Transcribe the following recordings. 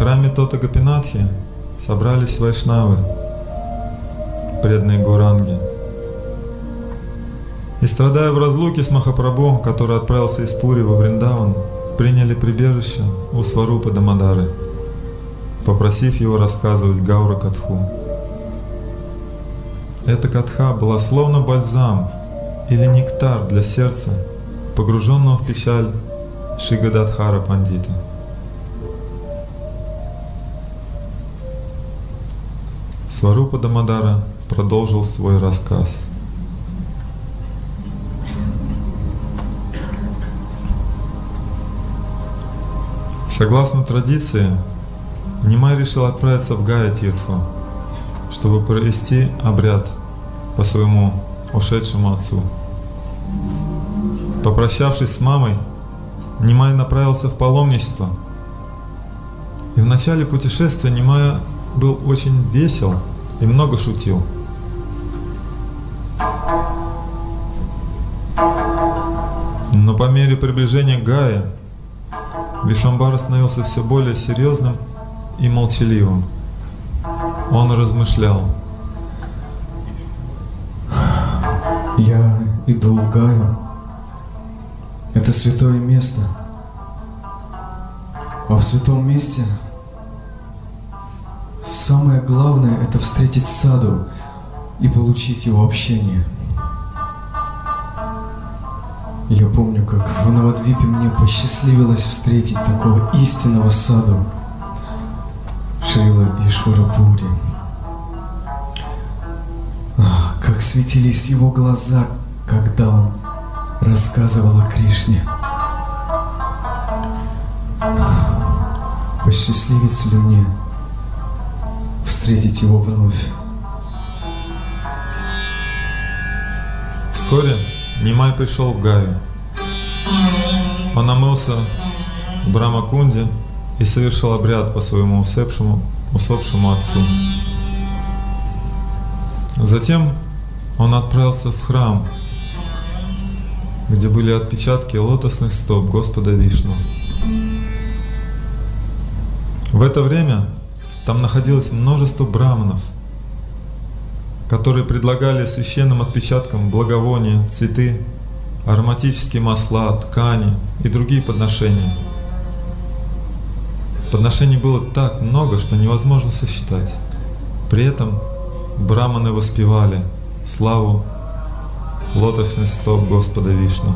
храме Тота Гопинатхи собрались вайшнавы, преданные Гауранги. И страдая в разлуке с Махапрабху, который отправился из Пури во Вриндаван, приняли прибежище у Сварупы Дамодары, попросив его рассказывать Гаура Катху. Эта катха была словно бальзам или нектар для сердца, погруженного в печаль Шри Гададхара Пандита. Сварупа Дамодара продолжил свой рассказ. Согласно традиции, Нимай решил отправиться в Гая-тиртху, чтобы провести обряд по своему ушедшему отцу. Попрощавшись с мамой, Нимай направился в паломничество. И в начале путешествия Нимай был очень весел и много шутил. Но по мере приближения к Гае Вишвамбара становился все более серьезным и молчаливым. Он размышлял. Я иду в Гаю. Это святое место. А в святом месте самое главное — это встретить саду и получить его общение. Я помню, как в Навадвипе мне посчастливилось встретить такого истинного саду, Шрила Ишварапури. Как светились его глаза, когда он рассказывал о Кришне. Посчастливится ли мне встретить его вновь? Вскоре Нимай пришел в Гаю. Он омылся в Брахма-кунде и совершил обряд по своему усопшему отцу. Затем он отправился в храм, где были отпечатки лотосных стоп Господа Вишну. В это время там находилось множество браманов, которые предлагали священным отпечаткам благовония, цветы, ароматические масла, ткани и другие подношения. Подношений было так много, что невозможно сосчитать. При этом браманы воспевали славу лотосных стоп Господа Вишну.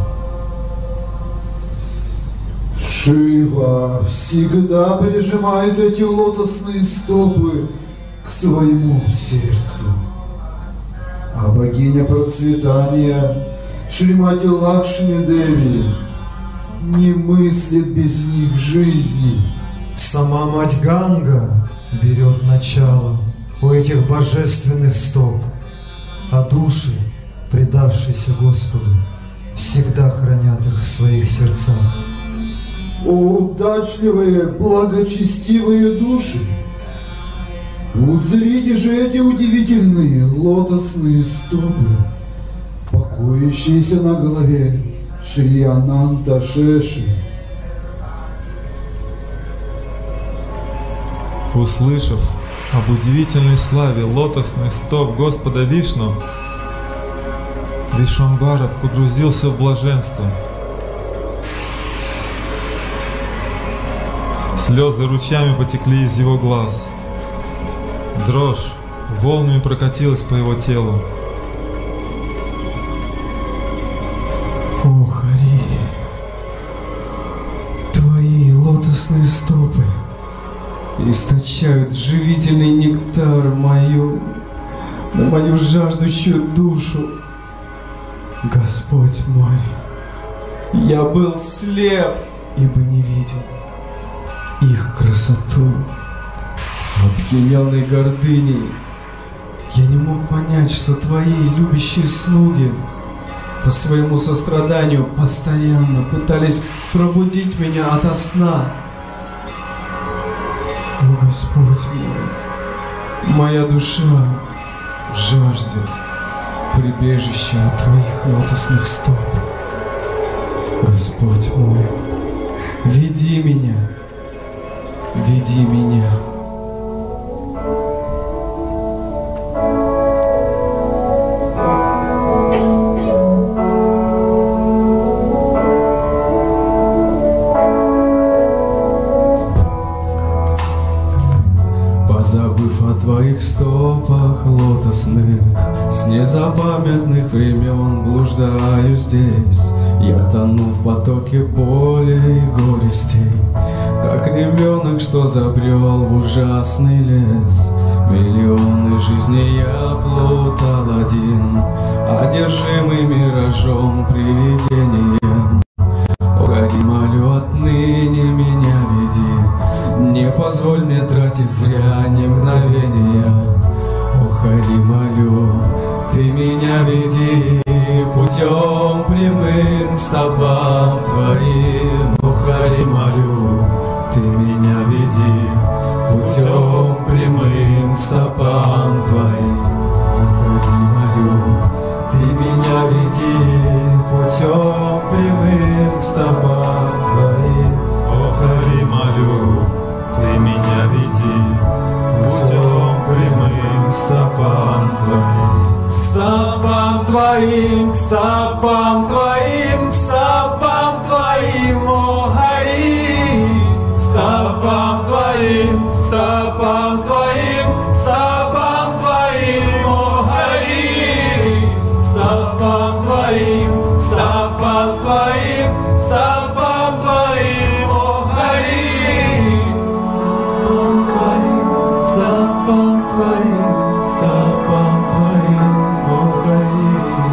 Шива всегда прижимает эти лотосные стопы к своему сердцу. А богиня процветания Шримати Лакшми Деви не мыслит без них жизни. Сама мать Ганга берет начало у этих божественных стоп, а души, предавшиеся Господу, всегда хранят их в своих сердцах. О, удачливые, благочестивые души! Узрите же эти удивительные лотосные стопы, покоящиеся на голове Шри Ананта Шеши. Услышав об удивительной славе лотосных стоп Господа Вишну, Вишвамбара погрузился в блаженство. Слезы ручьями потекли из его глаз. Дрожь волнами прокатилась по его телу. О, Хари, твои лотосные стопы источают живительный нектар на мою жаждущую душу. Господь мой, я был слеп, ибо не видел их красоту. Опьяненный гордыней, я не мог понять, что твои любящие слуги по своему состраданию постоянно пытались пробудить меня ото сна. О, Господь мой, моя душа жаждет прибежища от твоих лотосных стоп. Господь мой, веди меня, веди меня. Позабыв о твоих стопах лотосных, с незапамятных времен блуждаю здесь. Я тону в потоке боли и горестей, как ребенок, что забрел в ужасный лес. Миллионы жизней я плутал один, одержимый миражом, привидением. Уходи, молю, отныне меня веди, не позволь мне тратить зря ни мгновения. Уходи, молю, ты меня веди путем прямым к стопам твоим. Уходи, молю, ты меня веди путем прямым к стопам твоим. Уходи, молю, ты меня веди путем прямым к стопам твоим. Уходи, молю, ты меня веди путем прямым к стопам твоим. К стопам твоим, к стопам твоим, к стопам твоим, о гори. К стопам твоим, к стопам твоим, к стопам твоим, о гори. К стопам твоим, к стопам твоим, к стопам твоим, о гори. К стопам твоим, к стопам твоим, к стопам твоим, о гори.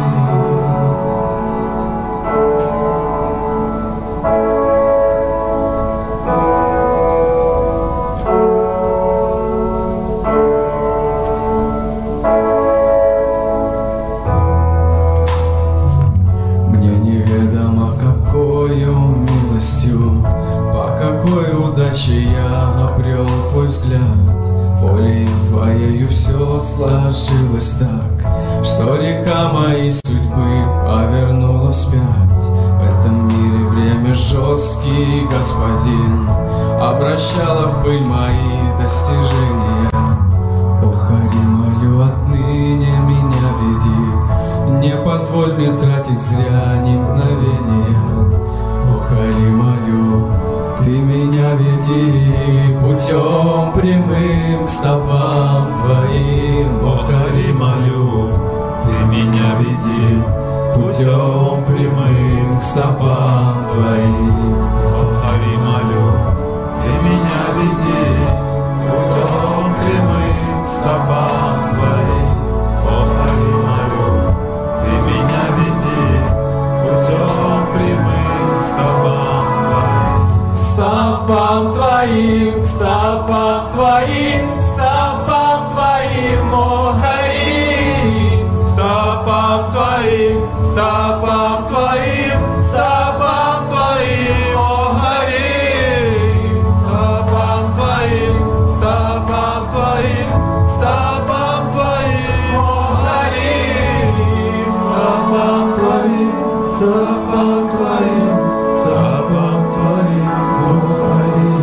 Мне неведомо, какою милостью, по какой удаче я обрел твой взгляд. Волею твоею все сложилось так, что река моей судьбы повернула вспять. В этом мире время жесткий господин обращало в пыль мои достижения. Уходи, молю, отныне меня веди, не позволь мне тратить зря ни мгновения. Уходи, молю, ты меня веди путем прямым к стопам твоим. Уходи, молю, ты меня веди путем прямым к стопам твоим. Уходи, молю, ты меня веди путем прямым к стопам твоим. Уходи, молю, ты меня веди путем прямым к стопам твоим. К стопам твоим, к стопам твоим, к стопам твоим, о гори. К стопам твоим, к стопам твоим, к стопам твоим, о гори. К стопам твоим, к стопам твоим, к стопам твоим, о гори. К стопам твоим, к стопам твоим, к стопам твоим, о гори.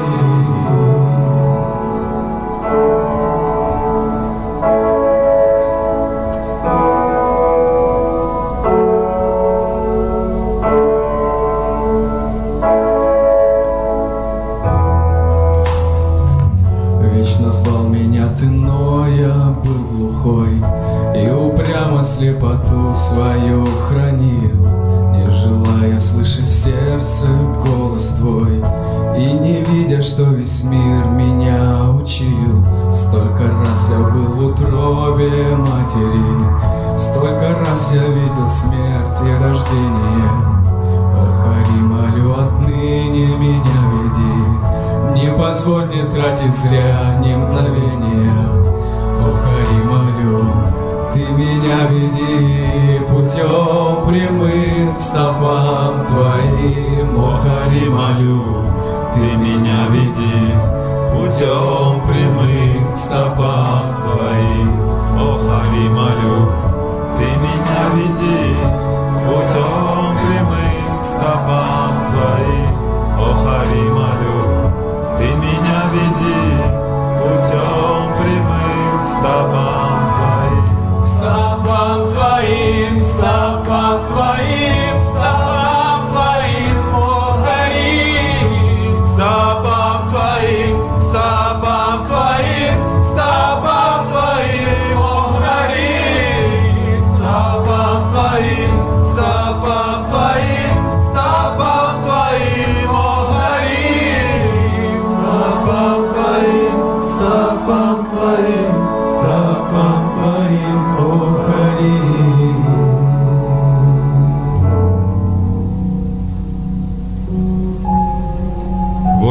Вечно звал меня ты, но я был глухой и упрямо слепоту свою хранил, не желая слышать в сердце голос твой и не видя, что весь мир меня учил. Столько раз я был в утробе матери, столько раз я видел смерть и рождение. Уходи, молю, отныне меня веди, не позволь мне тратить зря ни мгновения. Уходи, молю, ты меня веди путем прямым к стопам твоим. Уходи, молю, ты меня веди путем прямым к стопам твоим. Уходи, молю, ты меня веди путем прямым к стопам твоим. Уходи, молю, ты меня веди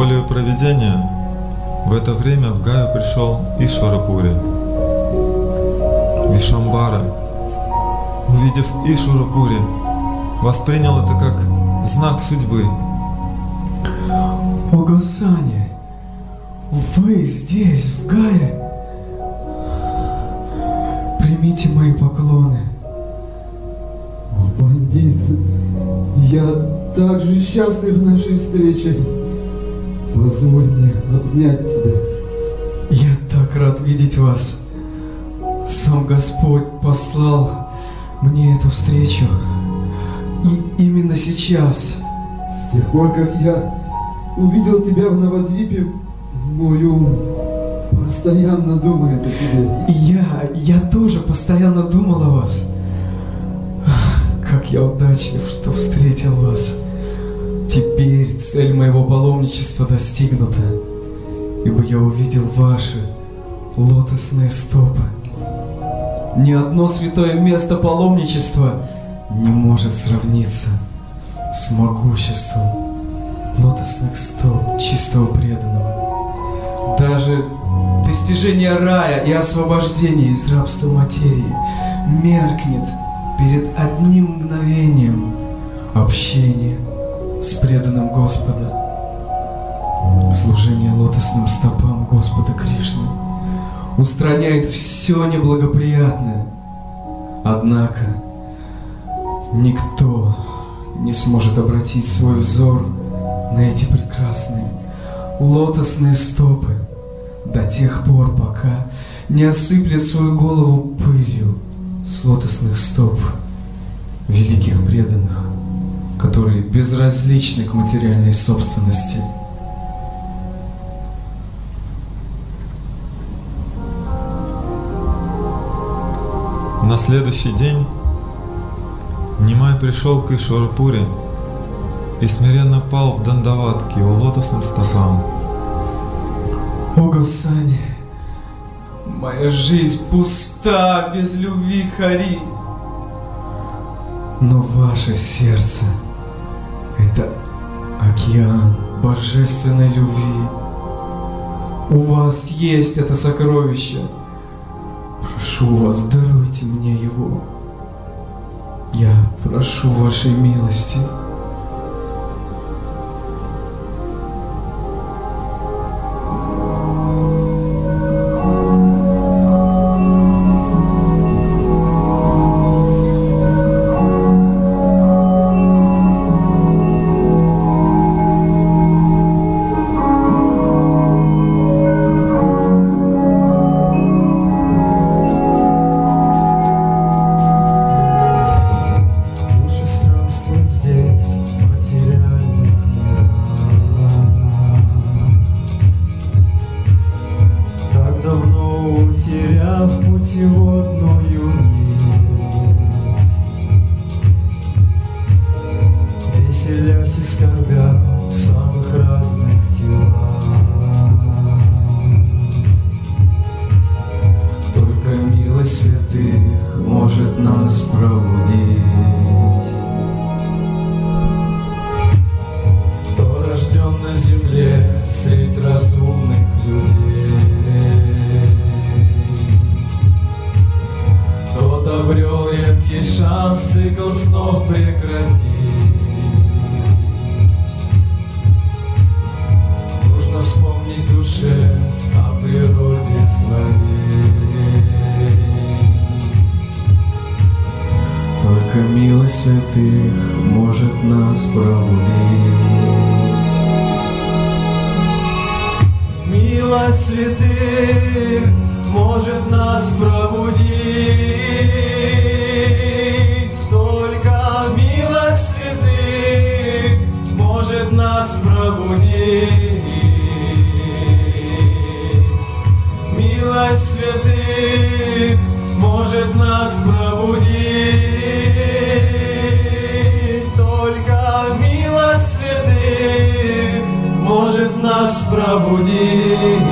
Волею провидения в это время в Гаю пришел Ишварапури. Вишвамбара, увидев Ишварапури, воспринял это как знак судьбы. О Госани, вы здесь, в Гае? Примите мои поклоны. О, бандит, я так же счастлив нашей встрече. Позволь мне обнять тебя. Я так рад видеть вас. Сам Господь послал мне эту встречу. И именно сейчас. С тех пор, как я увидел тебя в Навадвипе, мой ум постоянно думает о тебе. И я тоже постоянно думал о вас. Ах, как я удачлив, что встретил вас. Теперь цель моего паломничества достигнута, ибо я увидел ваши лотосные стопы. Ни одно святое место паломничества не может сравниться с могуществом лотосных стоп чистого преданного. Даже достижение рая и освобождение из рабства материи меркнет перед одним мгновением общения с преданным Господа. Служение лотосным стопам Господа Кришны устраняет все неблагоприятное. Однако никто не сможет обратить свой взор на эти прекрасные лотосные стопы до тех пор, пока не осыплет свою голову пылью с лотосных стоп великих преданных, которые безразличны к материальной собственности. На следующий день Нимай пришел к Ишварапури и смиренно пал в дандават к его лотосным стопам. О, Госани, моя жизнь пуста без любви к Хари. Но ваше сердце — это океан божественной любви. У вас есть это сокровище. Прошу вас, даруйте мне его. Я прошу вашей милости. Веселясь и скорбя в самых разных телах, только милость святых может нас пробудить. Кто рожден на земле средь разумных людей, тот обрел редкий шанс цикл снов прекратить. Вспомнить душе о природе своей. Только милость святых может нас пробудить. Милость святых может нас пробудить. Только милость святых может нас пробудить. Милость святых может нас пробудить. Только милость святых может нас пробудить.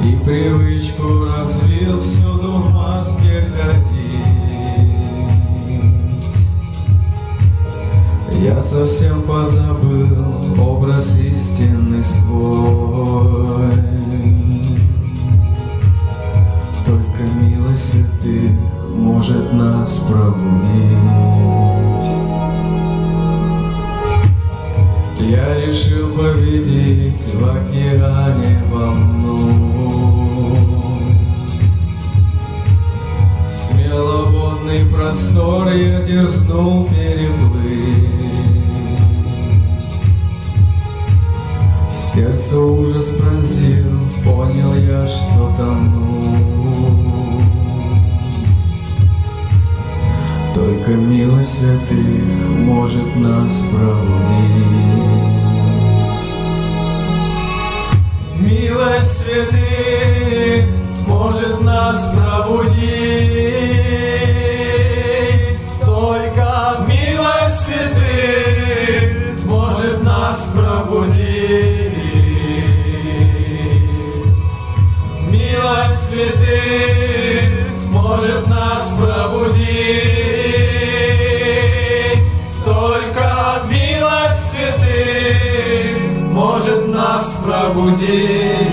и привычку развил всюду в маске ходить. Я совсем позабыл образ истинный свой. Только милость святых может нас пробудить. Я решил победить в океане волну. Смеловодный простор я дерзнул переплыть. Сердце ужас пронзил, понял я, что тону. Только милость святых может нас пробудить. Милость святых может нас пробудить. Только милость святых может нас пробудить. Милость святых может нас пробудить. Только милость святых может нас пробудить.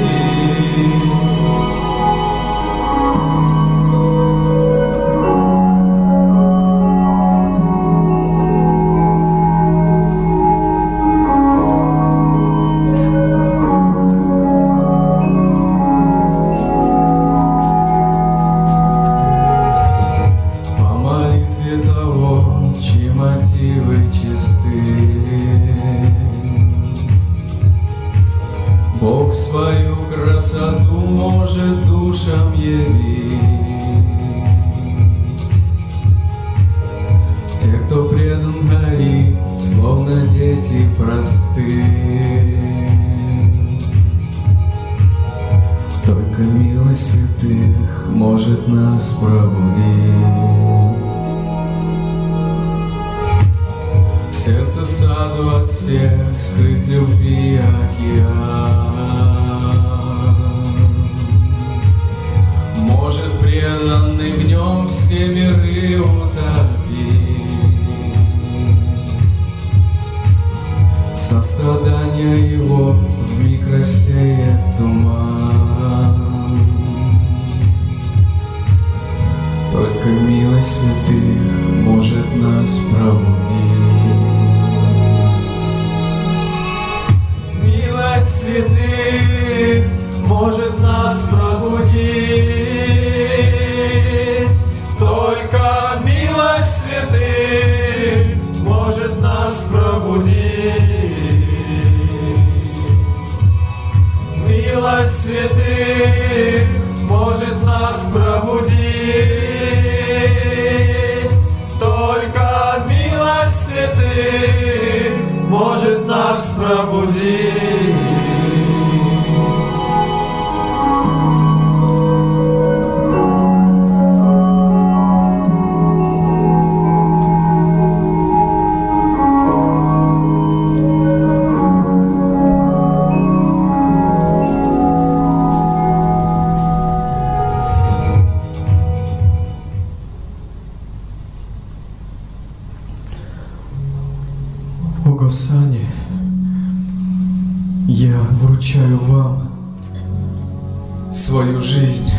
Бог свою красоту может душам явить. Те, кто предан горит, словно дети простые. Только милость святых может нас пробудить. В сердце саду от всех скрыт любви океан. Может преданный в нем все миры утопить. Сострадание его вмиг рассеет туман. Только милость святых может нас пробудить. Милость святых может нас пробудить. Только милость святых может нас пробудить. Милость святых может нас пробудить. Только милость святых может нас пробудить. О Госани, я вручаю вам свою жизнь.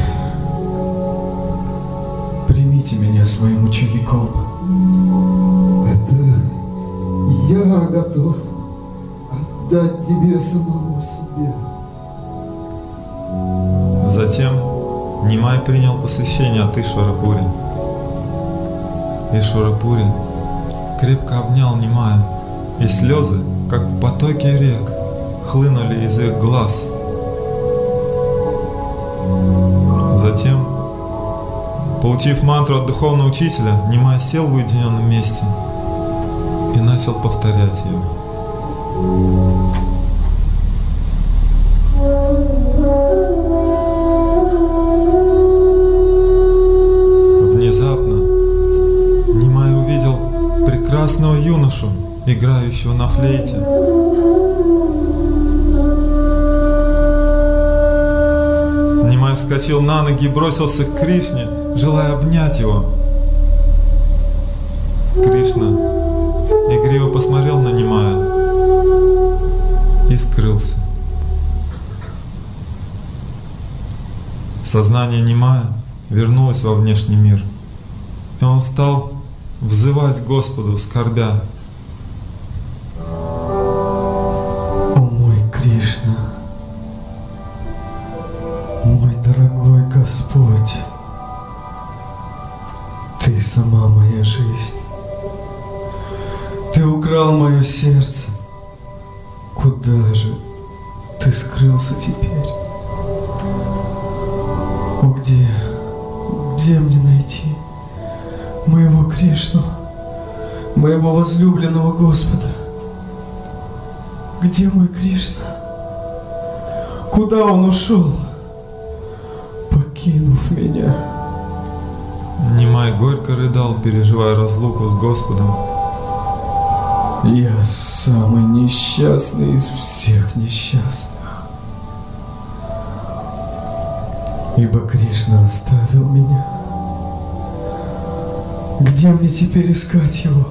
Примите меня своим учеником. Это я готов отдать тебе самого себе. Затем Нимай принял посвящение от Ишварапури. Ишварапури крепко обнял Нимая, и слезы, как потоки рек, хлынули из их глаз. Затем, получив мантру от духовного учителя, Нимай сел в уединенном месте и начал повторять ее. Внезапно Нимай увидел прекрасного юношу, играющего на флейте. вскочил на ноги и бросился к Кришне, желая обнять его. Кришна игриво посмотрел на Нимая и скрылся. Сознание Нимая вернулось во внешний мир, и он стал взывать Господу, скорбя: О мой Кришна, мой дорогой Господь, Ты сама моя жизнь. Ты украл мое сердце. Куда же Ты скрылся теперь? О, где мне найти моего Кришну, моего возлюбленного Господа? Где мой Кришна? Куда он ушел, покинув меня? Нимай горько рыдал, переживая разлуку с Господом. Я самый несчастный из всех несчастных, ибо Кришна оставил меня. Где мне теперь искать его?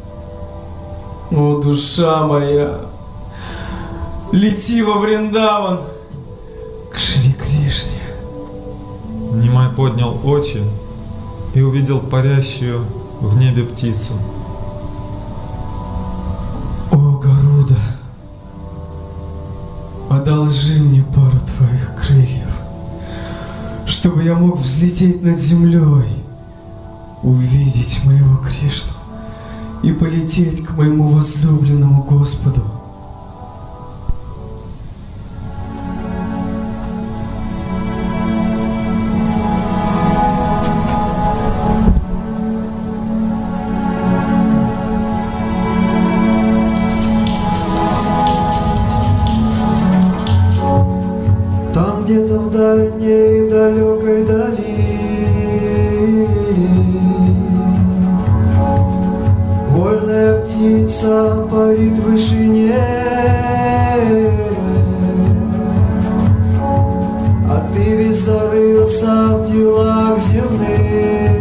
О, душа моя, лети во Вриндаван к Шри Кришне. Нимай поднял очи и увидел парящую в небе птицу. О, Гаруда, одолжи мне пару твоих крыльев, чтобы я мог взлететь над землей, увидеть моего Кришну и полететь к моему возлюбленному Господу. Там где-то в дальней далекой дали вольная птица парит в вышине, а ты весь зарылся в делах земных.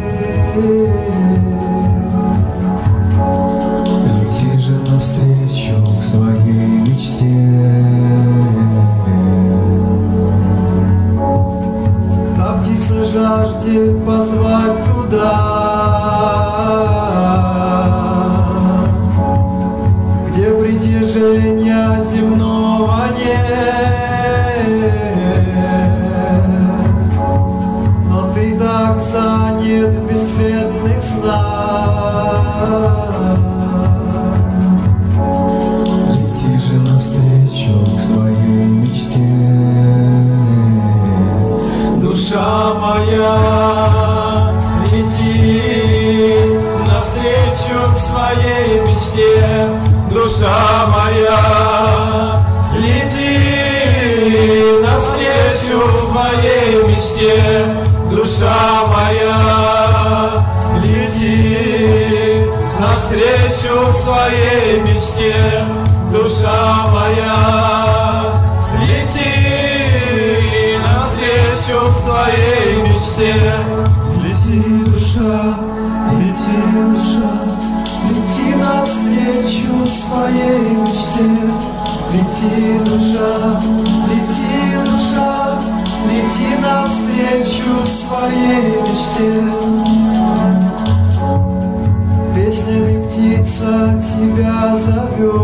Лети же навстречу к своей мечте. Та птица жаждет позвать туда, где притяжения земного нет. Но ты так занят в бесцветных снах. Лети же навстречу к своей мечте. Душа моя, лети навстречу к своей мечте. Душа моя, лети навстречу своей мечте. Душа моя, лети навстречу своей мечте. Душа моя, лети навстречу своей мечте. Лети, душа, лети, душа, лети навстречу своей мечте. Лети, душа, лети, душа, лети навстречу своей мечте. Песнями птица тебя зовет,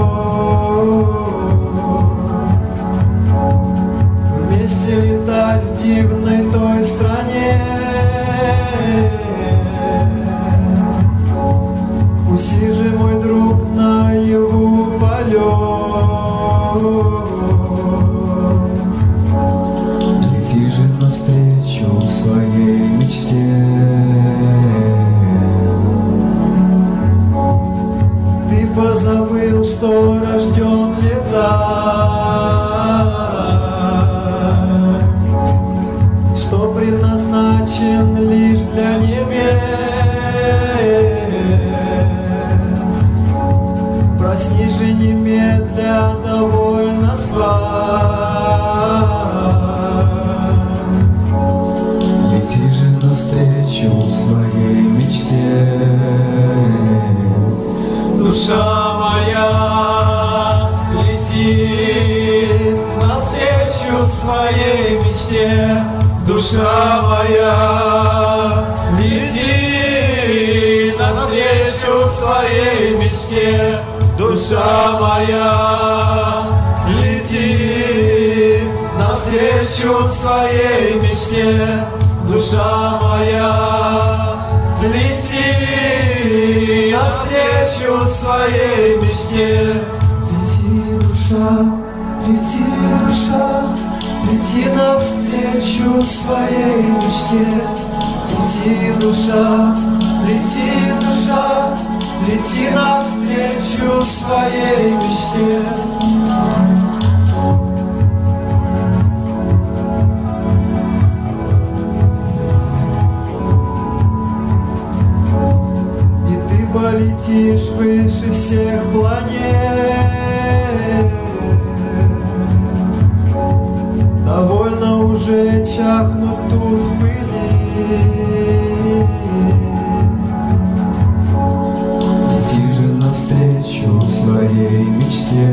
вместе летать в дивной той стране. Вкуси же, мой друг, наяву полет. Лети же навстречу к своей мечте. Ты позабыл, что рожден летать, что предназначен лишь для небес. Проснись же немедля, довольно спать. своей мечте, душа моя, лети навстречу своей мечте, душа моя, лети навстречу своей мечте, душа моя, лети навстречу своей мечте. Лети, душа, лети, душа, лети навстречу своей мечте. Лети, душа, лети, душа, лети навстречу своей мечте. Полетишь выше всех планет, довольно уже чахнут тут в пыли. Лети же навстречу своей мечте,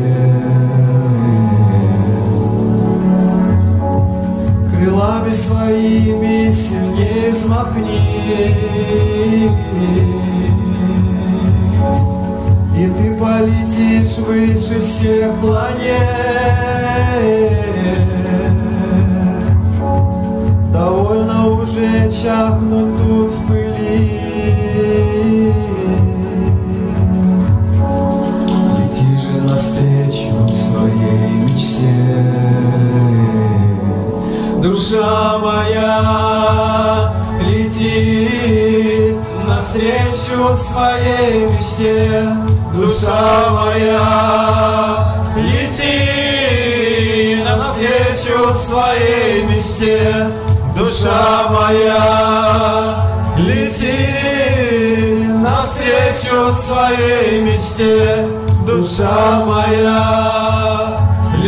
крылами своими сильнее взмахни, и ты полетишь выше всех планет. Довольно уже чахнут тут в пыли. Лети же навстречу своей мечте. Душа моя, лети навстречу своей мечте. Душа моя, лети навстречу своей мечте. Душа моя, лети навстречу своей мечте. Душа моя,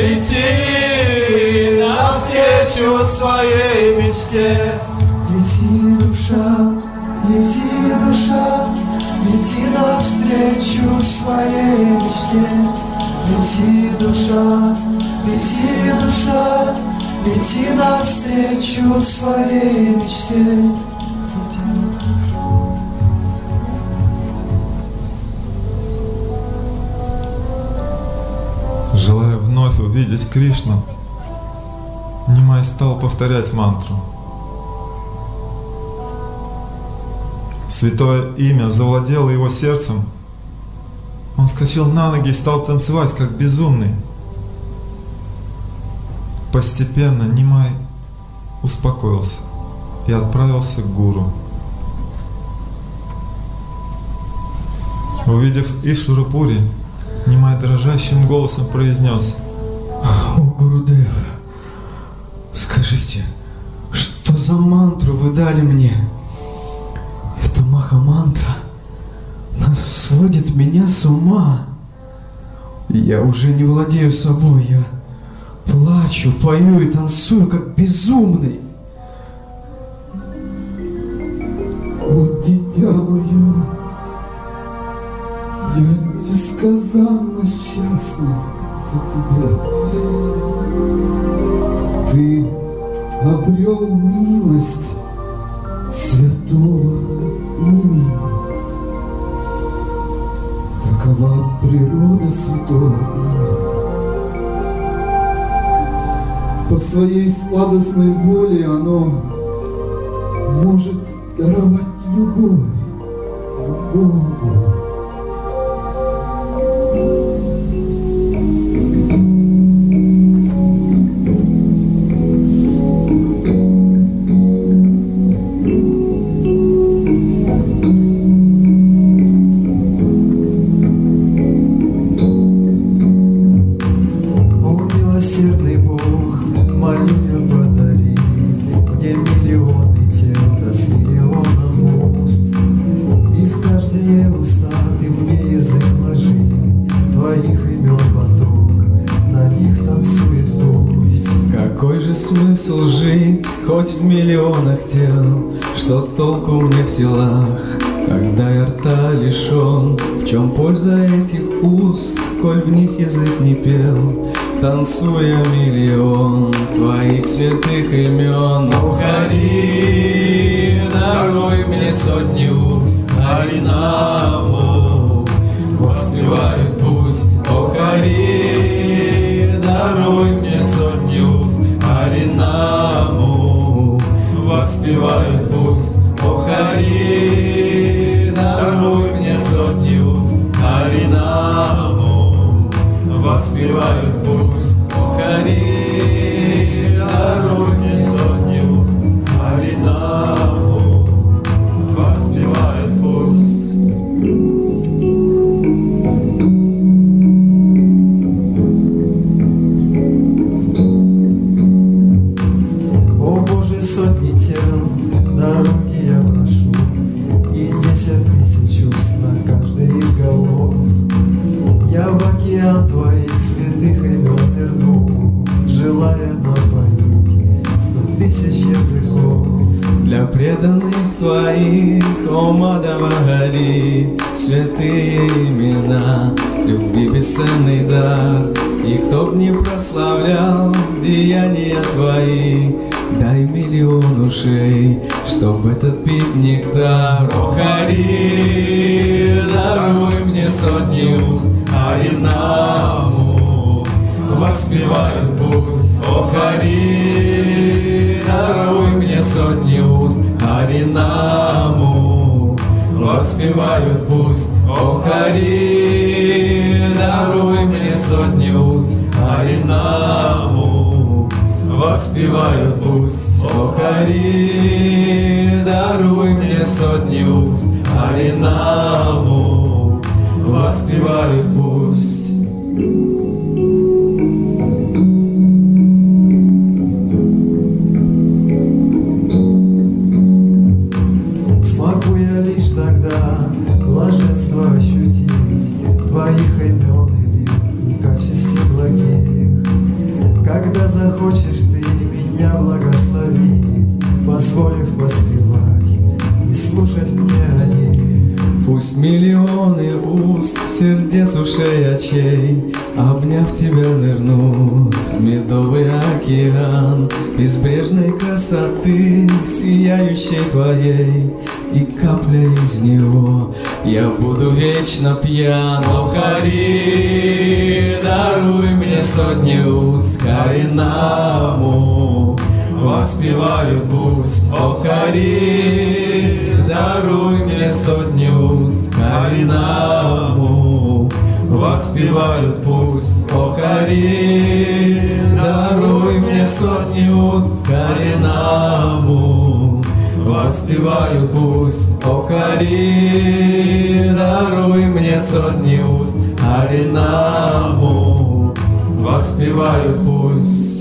лети навстречу своей мечте. Лети, душа, лети, душа, лети навстречу своей мечте. Лети, душа, лети, душа, лети навстречу своей мечте. Желая вновь увидеть Кришну, Нимай стал повторять мантру. Святое имя завладело его сердцем. Он вскочил на ноги и стал танцевать, как безумный. Постепенно Нимай успокоился и отправился к гуру. Увидев Ишвару Пури, Нимай дрожащим голосом произнес: «О, Гурудев, скажите, что за мантру вы дали мне? Это Маха-мантра сводит меня с ума. Я уже не владею собой, я плачу, пою и танцую, как безумный». О, дитя мое, я несказанно счастлив за тебя. Ты обрел милость святого имени. Такова природа святого имени. По своей сладостной воле оно может даровать любовь к Богу. Смысл жить хоть в миллионах тел? Что толку мне в телах, когда я рта лишен? В чем польза этих уст, коль в них язык не пел? танцуя миллион твоих святых имен. О, Хари, даруй мне сотни уст Харинаму, воспевают пусть. О, Хари, даруй мне сотни уст Харинаму, воспевают пусть. О, Хари, даруй мне сотни уст Харинаму, воспевают пусть. О, Хари, даруй мне сотни уст Харинаму, воспевают пусть. О Боже, сотни тел, дороги я прошу, и 10 000 уст на каждой из голов. Я в океан твоих святых имен нырну, желая напоить 100 000 языков. Для преданных твоих, о Мадава Хари, святые имена, любви бесценный дар. И кто б не прославлял деяния твои, дай миллион ушей, чтоб этот пить нектар. О, Хари, даруй мне сотни уст Харинаму, воспевают пусть. О, Хари, даруй мне сотни уст Харинаму, воспевают пусть. О, Хари, даруй мне сотни уст Харинаму, воспевают пусть. О, Хари, даруй мне сотни уст Харинаму, воспевают пусть. Смогу я лишь тогда блаженство ощутить твоих имен и качеств благих, когда захочешь ты меня благословить, позволив воспевать и слушать мне о них. Пусть миллионы уст, сердец, ушей, очей, обняв тебя, нырнут в медовый океан безбрежной красоты, сияющей твоей, и капля из него я буду вечно пьян. О, Хари, даруй мне сотни уст Харинаму, воспевают пусть. О, Хари, даруй мне сотни уст Харинаму, воспевают пусть. О, Хари, даруй мне сотни уст Харинаму, воспевают пусть. О, Хари, даруй мне сотни уст Харинаму, воспевают пусть.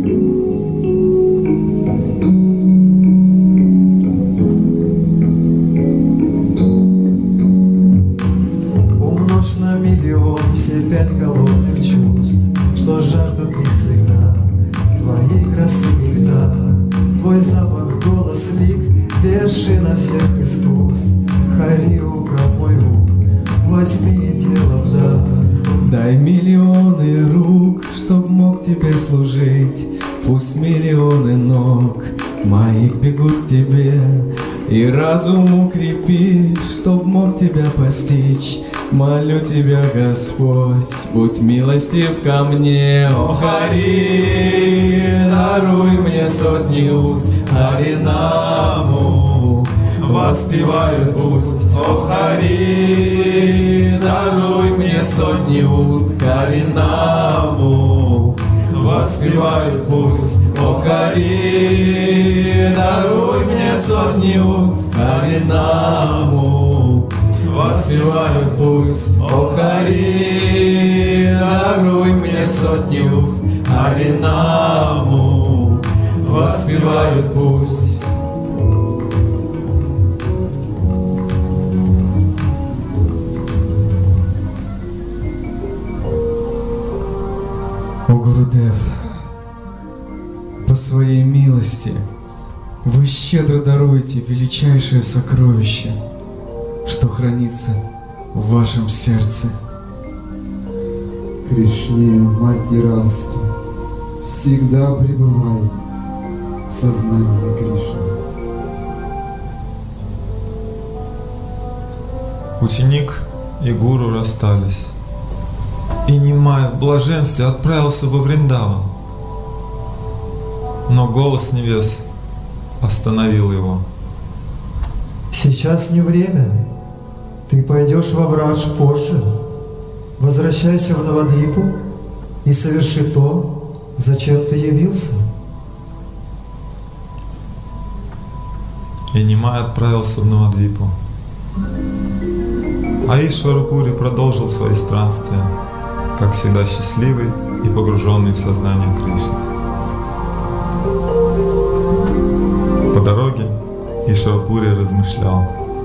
Умножь на миллион все 5 голодных чувств, что жаждут пить всегда твоей красы нектар. Твой запах, голос, лик, вершина всех искусств. Хари, укроп мой ум, возьми тело в дар. Дай миллионы рук, чтоб мог тебе служить. Пусть миллионы ног моих бегут к тебе. И разум укрепи, чтоб мог тебя постичь. Молю тебя, Господь, будь милостив ко мне. О, Хари, даруй мне сотни уст Харинаму, воспевают пусть. О, Хари, даруй мне сотни уст Харинаму, воспевают пусть. О, Хари, даруй мне сотни уст Харинаму, воспевают пусть. О, Хари, даруй мне сотни уст Харинаму, воспевают пусть. О, Гурудев, по своей милости вы щедро даруете величайшее сокровище, что хранится в вашем сердце. Кришне, Матирасту, всегда пребывай в сознании Кришны. Ученик и гуру расстались, и Нимай в блаженстве отправился во Вриндаван. Но голос небес остановил его. Сейчас не время. Ты пойдешь во Врадж позже. Возвращайся в Навадвипу и соверши то, зачем ты явился. И Нимай отправился в Навадвипу. А Ишварупури продолжил свои странствия, как всегда счастливый и погруженный в сознание Кришны. По дороге Ишварупури размышлял.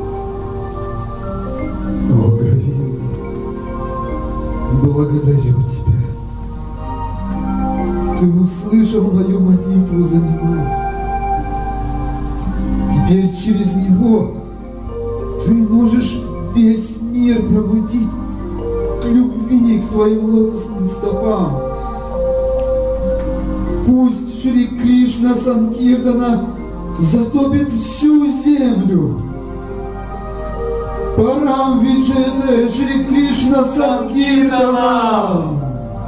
О, Говинда, благодарю тебя. Ты услышал мою молитву за Нимай. Теперь через него ты можешь весь мир пробудить к любви, к твоим лотосным стопам. Пусть Шри Кришна Санкиртана затопит всю землю. Парам Виджене Шри Кришна Санкиртана.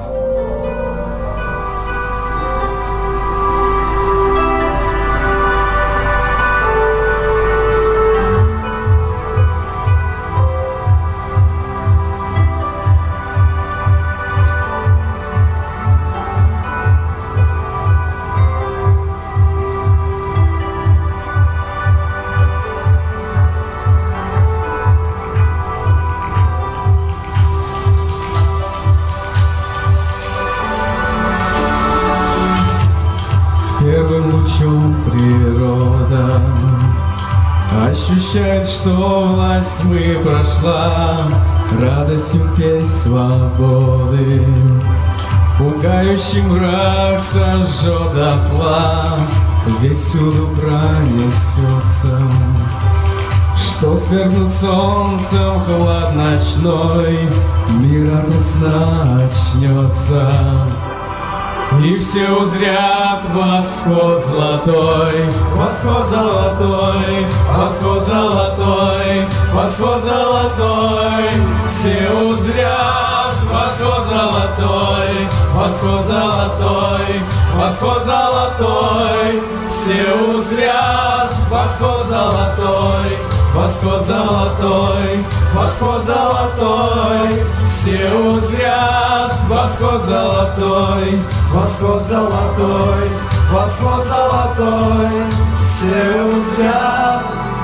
Природа ощущает, что власть тьмы прошла, радостью песнь свободы. Пугающий мрак сожжет дотла, весь всюду пронесется. Что свергнут солнцем хлад ночной, мир ото сна очнется. И все узрят восход золотой, восход золотой, восход золотой, восход золотой. Все узрят восход золотой, восход золотой, восход золотой. Все узрят восход золотой, восход золотой, восход золотой. Все узрят восход золотой, восход золотой, восход золотой. Все узрят.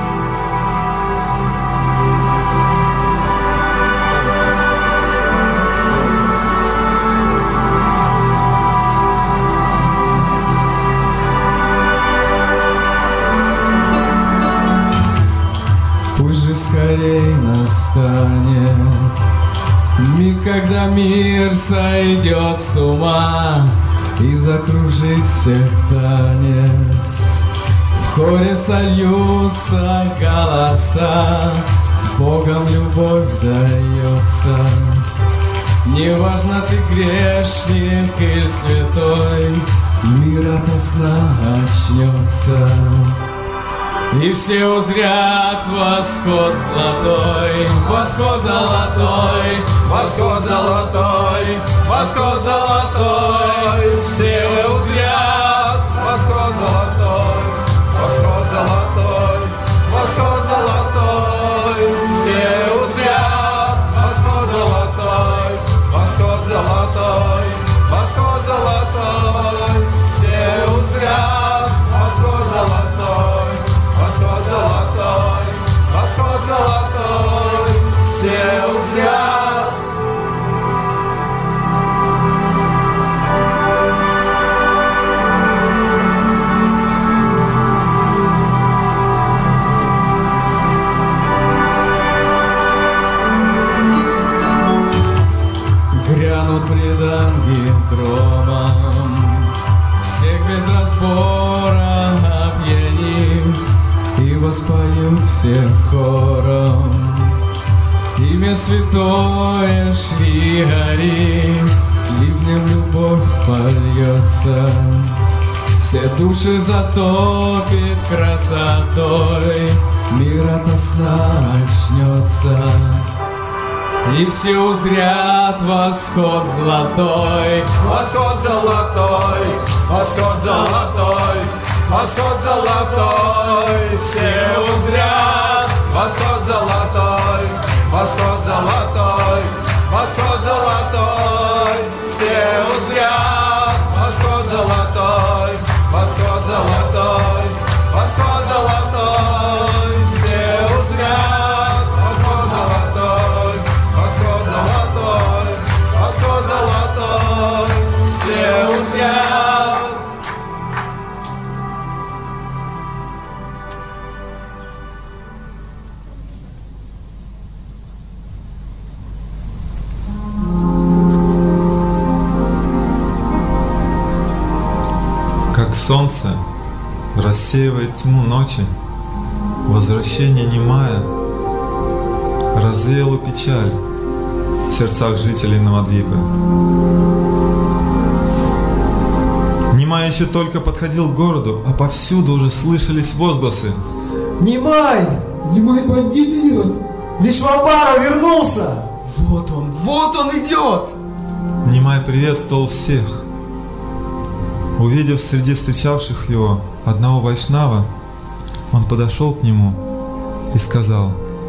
Пусть же скорей настанет миг, когда мир сойдет с ума и закружит всех танец. В хоре сольются голоса, Богом любовь дается. Неважно, ты грешник или святой, мир ото сна очнется. И все узрят восход золотой, восход золотой, восход золотой, восход золотой. Все узрят восход золотой, восход золотой, восход золотой. Все узрят восход золотой, восход золотой, восход золотой. Все узрят восход золотой, восход золотой, восход золотой. Все узрят. Грянут преданги громом, всех без разбора опьянив, и воспоют всех хором. И Имя святое Шри Хари, ливнем любовь польется, все души затопит красотой, мир ото сна очнется, и все узрят восход золотой. Восход золотой, восход золотой, восход золотой, все узрят. Восход золотой, восход золотой, восход золотой, все узрят. Восход золотой, восход золотой, восход золотой, все узрят. Восход золотой, восход золотой, восход золотой, все узрят. Как солнце рассеивает тьму ночи, возвращение Нимая развеяло печаль в сердцах жителей Навадвипы. Нимай еще только подходил к городу, а повсюду уже слышались возгласы. Нимай! Нимай бандит идет! Вишвамбара вернулся! Вот он идет! Нимай приветствовал всех. Увидев среди встречавших его одного вайшнава, он подошел к нему и сказал: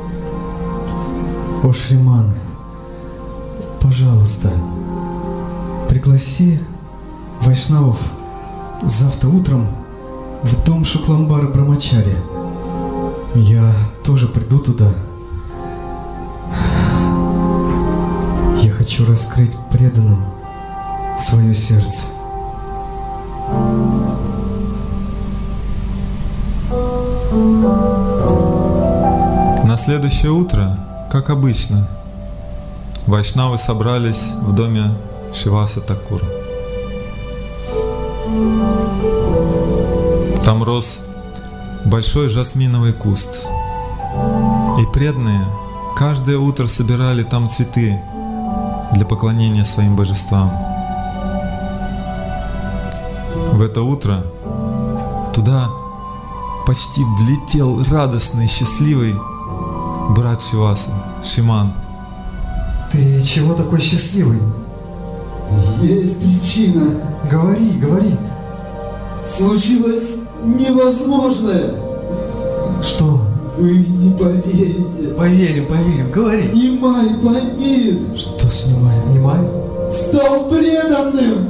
«О, Шриман, пожалуйста, пригласи вайшнавов завтра утром в дом Шукламбара Брамачари. Я тоже приду туда. Я хочу раскрыть преданным свое сердце». На следующее утро, как обычно, вайшнавы собрались в доме Шиваса Такура. Там рос большой жасминовый куст, и преданные каждое утро собирали там цветы для поклонения своим божествам. В это утро туда почти влетел радостный, счастливый брат Шивасы, Шиман. Ты чего такой счастливый? Есть причина. Говори. Случилось невозможное. Что? Вы не поверите. Поверим, говори. Нимай бандит Что с Нимаем? Нимай? стал преданным.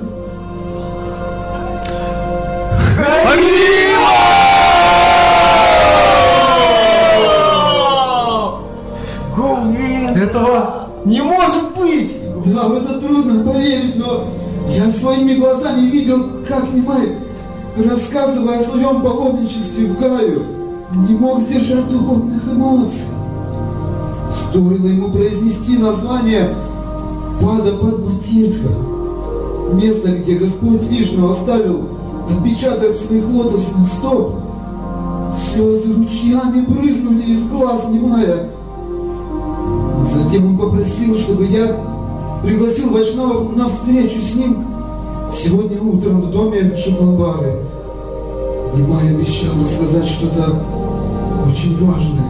Этого не может быть! Да, в это трудно поверить, но я своими глазами видел, как Нимай, рассказывая о своем паломничестве в Гаю, не мог сдержать духовных эмоций. Стоило ему произнести название Пада Падма-тиртха, место, где Господь Вишну оставил отпечаток своих лотосных стоп, слезы ручьями брызнули из глаз Нимая. Затем он попросил, чтобы я пригласил вайшнавов на встречу с ним сегодня утром в доме Шукламбары. Нимай обещал рассказать что-то очень важное.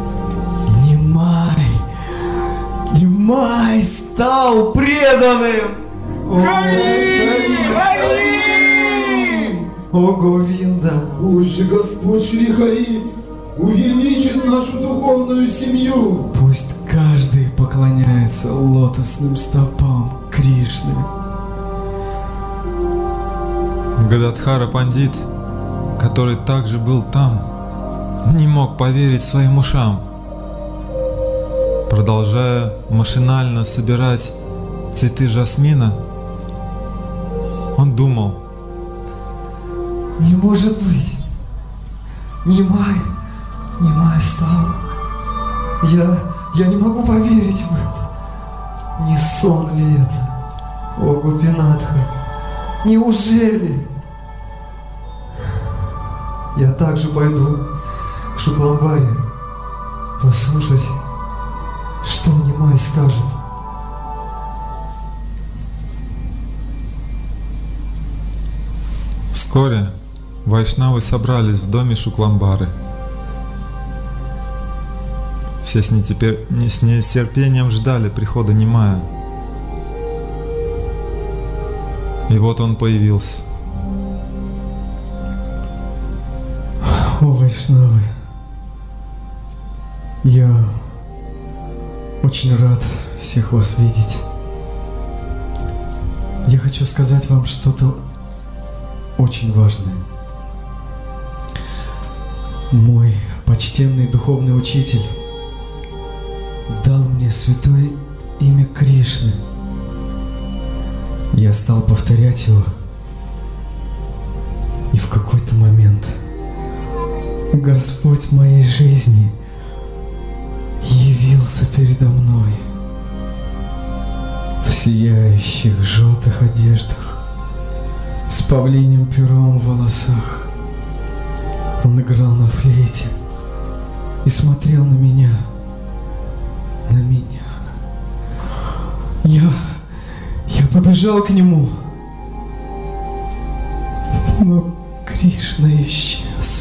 Нимай стал преданным! О, Говинда! Пусть же Господь Шри Хари увеличит нашу духовную семью. Пусть каждый поклоняется лотосным стопам Кришны. Гададхара Пандит, который также был там, не мог поверить своим ушам. Продолжая машинально собирать цветы жасмина, он думал: Не может быть! Нимай стал. Я не могу поверить в это. Не сон ли это? О, Гопинатха, неужели? Я также пойду к Шукламбаре послушать Что Нимай скажет? Вскоре вайшнавы собрались в доме Шукламбары. Все с нетерпением ждали прихода Нимая. И вот он появился. О, вайшнавы, я очень рад всех вас видеть. Я хочу сказать вам что-то очень важное. Мой почтенный духовный учитель дал мне святое имя Кришны. Я стал повторять его, и в какой-то момент Господь моей жизни явился передо мной в сияющих желтых одеждах, с павлиним пером в волосах. Он играл на флейте и смотрел на меня. Я побежал к нему, но Кришна исчез.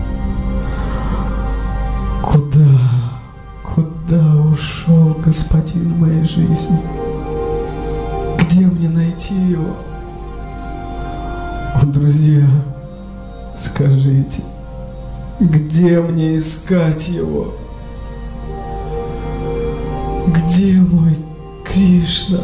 Куда ушел господин моей жизни? Где мне найти его? О, друзья, скажите, где мне искать его? Где мой Кришна?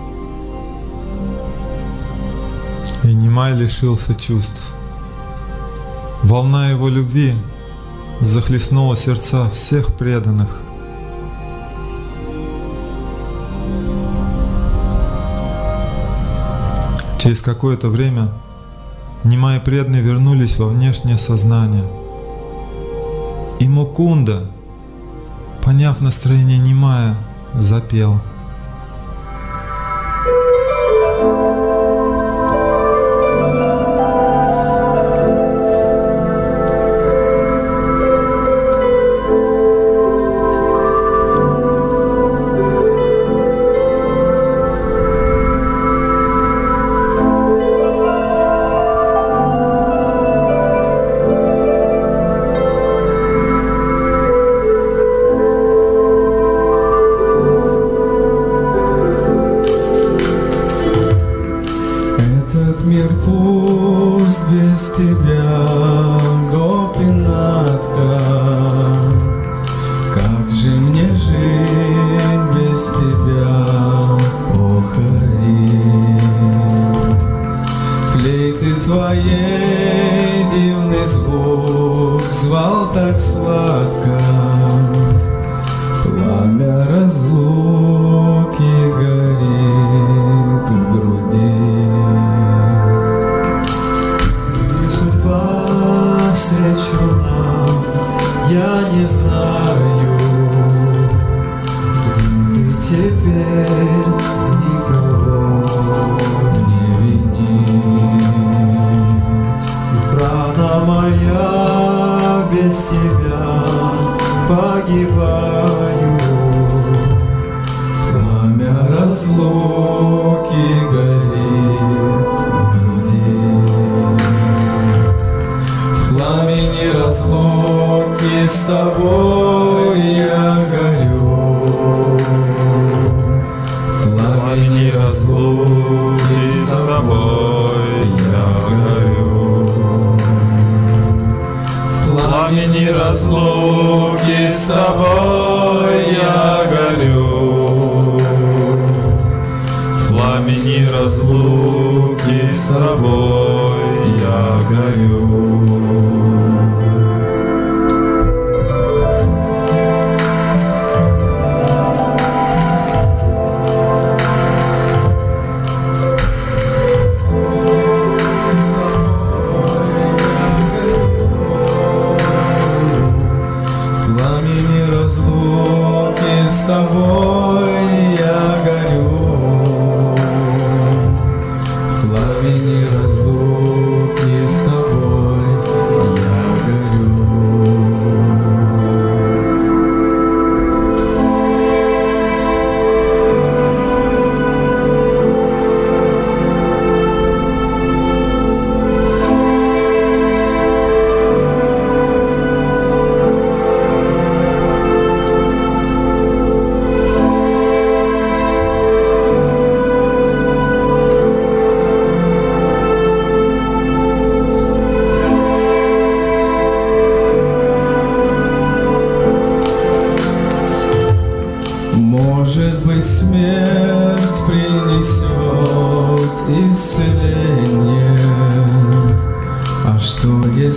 И Нимай лишился чувств. Волна его любви захлестнула сердца всех преданных. Через какое-то время Нимай и преданные вернулись во внешнее сознание. И Мукунда, поняв настроение Нимая, запел. В пламени разлуки с тобой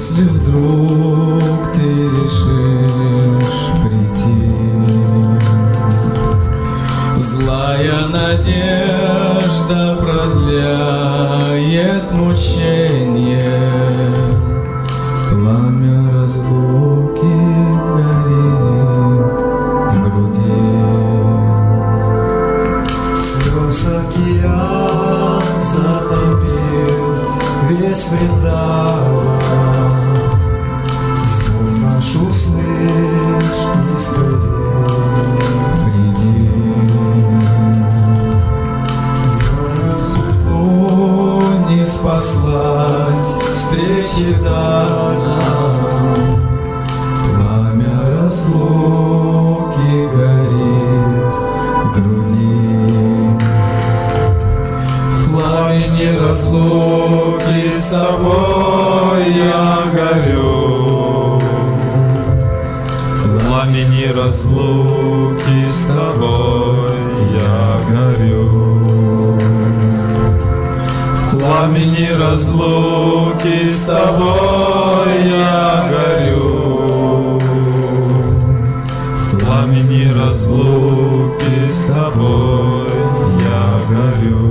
Если вдруг ты решишь прийти, злая надежда продляет мучение, пламя разлуки горит в груди. Слез океан затопил весь Вриндаван, зов наш услышь и скорей приди. Знаю, судьбу не спаслать, встречи дана, пламя разлуки горит в груди. В пламени разлуки с тобой я горю, В пламени разлуки с тобой я горю. В пламени разлуки с тобой я горю. В пламени разлуки с тобой я горю.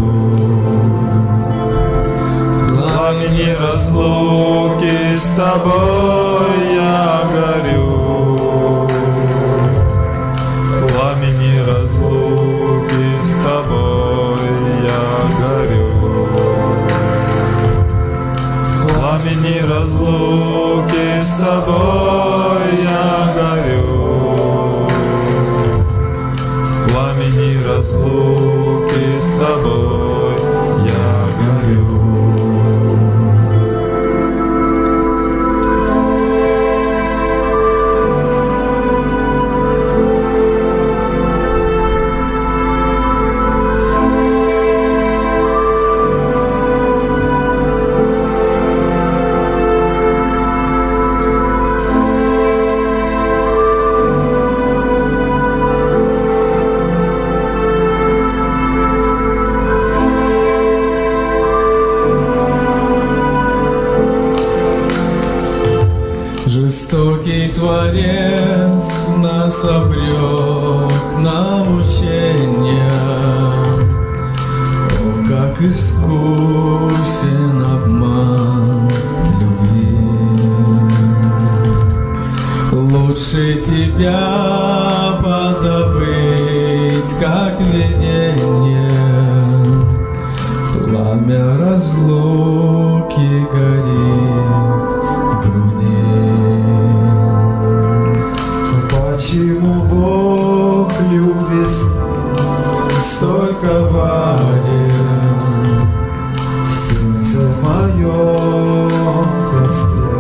В пламени разлуки с тобой я горю. В пламени разлуки с тобой я горю. В пламени разлуки с тобой я горю. В пламени разлуки с тобой я горю. Жестокий Творец нас обрек на мучения. О, как искусен обман любви! Лучше тебя позабыть, как видение. Пламя разлуки горит в груди. Почему Бог любви столько варит в сердце моем костре?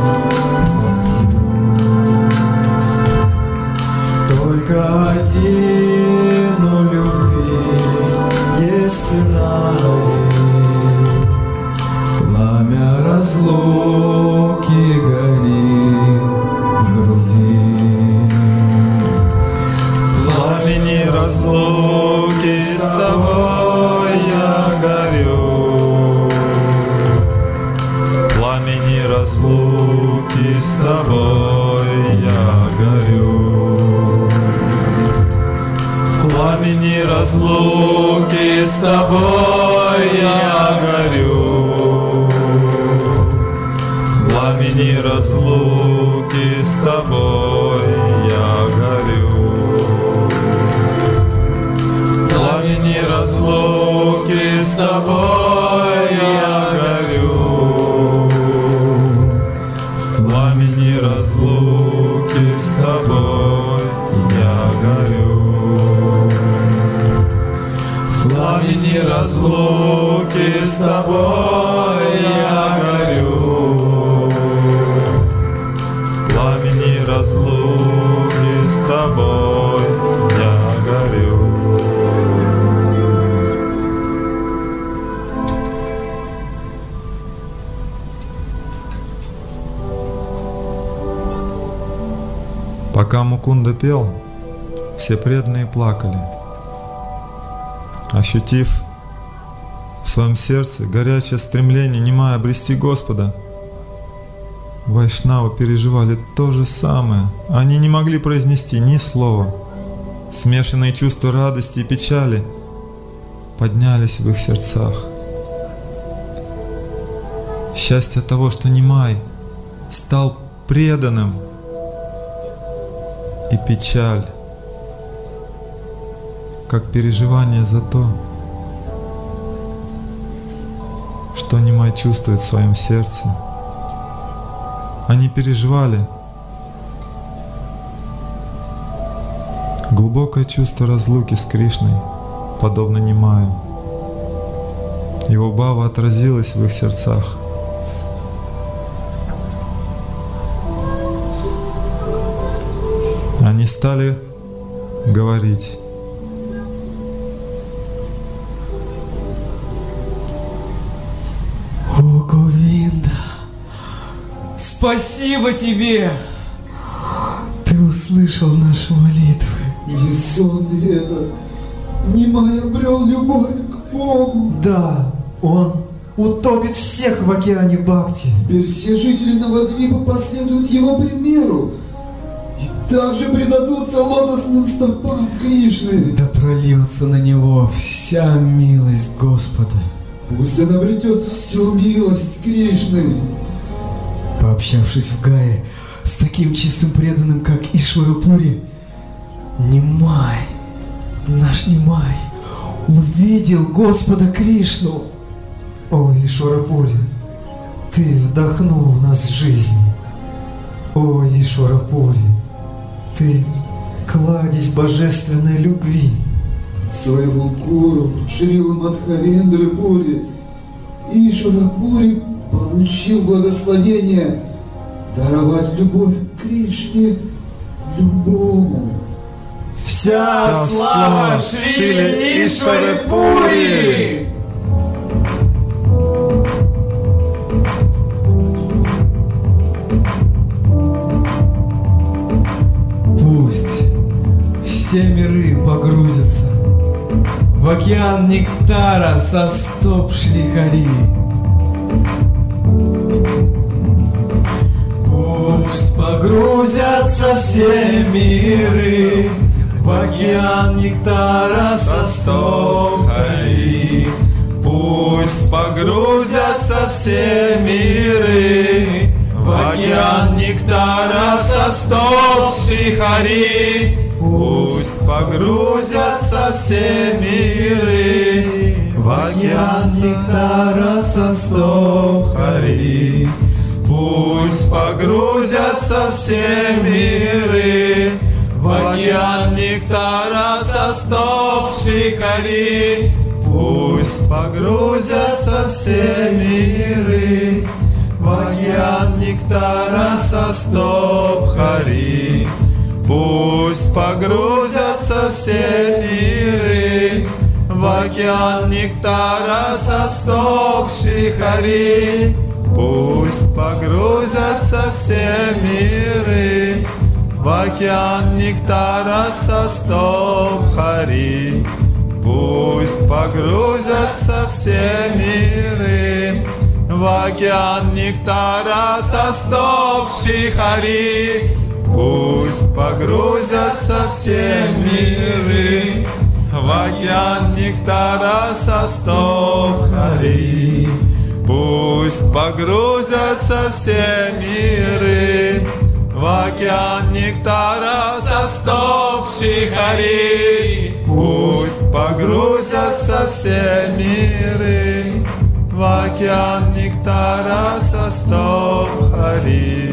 Только один у любви есть сценарий. Пламя разлуки горит в груди. В пламени разлуки с тобой я горю. В пламени разлуки с тобой я горю. В пламени разлуки с тобой я горю. В пламени разлуки с тобой я горю. В пламени разлуки с тобой я горю. В пламени разлуки с тобой я горю. В пламени разлуки с тобой я горю. В пламени разлуки с тобой я горю. Пока Мукунда пел, все преданные плакали, ощутив в своем сердце горячее стремление немая обрести Господа. Вайшнавы переживали то же самое. Они не могли произнести ни слова. Смешанные чувства радости и печали поднялись в их сердцах. Счастье того, что Нимай стал преданным, и печаль, как переживание за то, что Нимай чувствует в своем сердце. Они переживали глубокое чувство разлуки с Кришной, подобно Нимаю. Его бхава отразилась в их сердцах. Они стали говорить: «О, Говинда, спасибо тебе! Ты услышал наши молитвы. Не сон ли это? Нимай обрел любовь к Богу. Да, он утопит всех в океане Бхакти. Теперь все жители Навадвипа последуют его примеру и также предадутся лотосным стопам Кришны. Да прольется на него вся милость Господа». Пусть он обретет всю милость Кришны. Пообщавшись в Гае с таким чистым преданным, как Ишварапури, Нимай, наш Нимай, увидел Господа Кришну. О, Ишварапури, ты вдохнул в нас жизнь. О, Ишварапури, ты кладезь божественной любви. Своего гуру Шрила Мадхавендры Пури Ишвара Пури получил благословение даровать любовь к Кришне любому. Вся слава Шриле Ишварапури! Пусть все миры погрузятся в океан нектара со стоп Шри Хари. Пусть погрузятся все миры в океан нектара со стоп Хари. Пусть погрузятся все миры в океан нектара со стоп Шри Хари. Пусть погрузятся все миры в океан нектара со стоп Хари. Пусть погрузятся все миры в океан нектара со стоп Шри Хари. Пусть погрузятся все миры в океан нектара со стоп Хари. Пусть погрузятся все миры в океан нектара со стоп Шри Хари. Пусть погрузятся все миры в океан нектара со стоп Хари. Пусть погрузятся все миры в океан нектара со стоп Шри Хари. Пусть погрузятся все миры в океан нектара со стоп Хари. Пусть погрузятся все миры в океан нектара со стоп Шри Хари. Пусть погрузятся все миры в океан нектара со стоп Хари.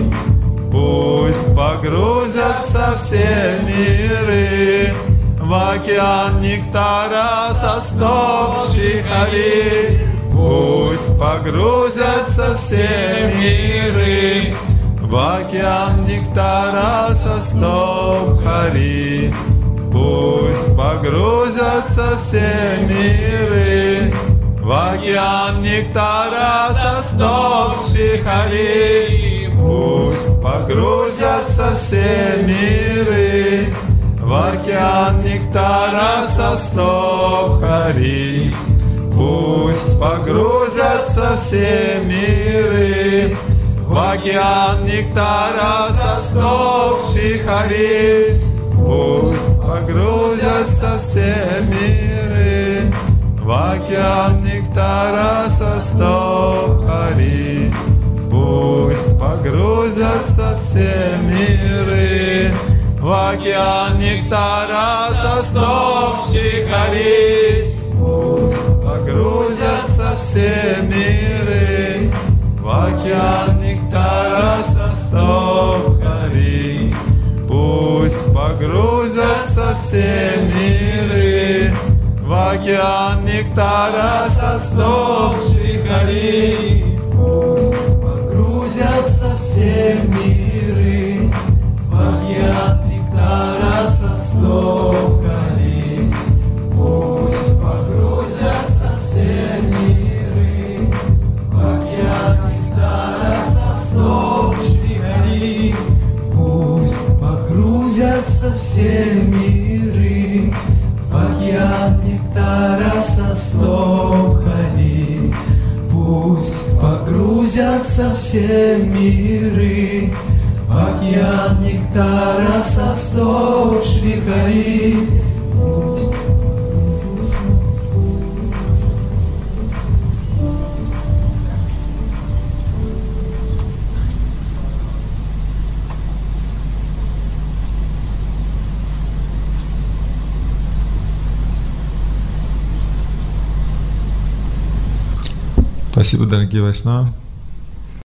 Пусть погрузятся все миры в океан нектара со стоп Шри Хари. Пусть погрузятся все миры в океан нектара со стоп Хари. Пусть погрузятся все миры в океан нектара со стоп Шри Хари. Пусть погрузятся все миры в океан нектара со стоп Хари. Пусть погрузятся все миры в в океан нектара состопший хари. Пусть погрузятся все миры в океан нектара состоп хари. Пусть погрузятся все миры в океан нектара состоп хари. Пусть погрузятся все миры в океан нектара состоп хари. Пусть погрузятся все миры в океан нектара состоп хари. Пусть погрузятся все миры в океан нектара состоп хари. Пусть погрузятся все миры в океан нектара состоп хари. Пусть погрузятся все миры в океан нектара состоп хари. Пусть погрузятся все миры в океан нектара состоп хари. Спасибо, дорогие вайшнавы.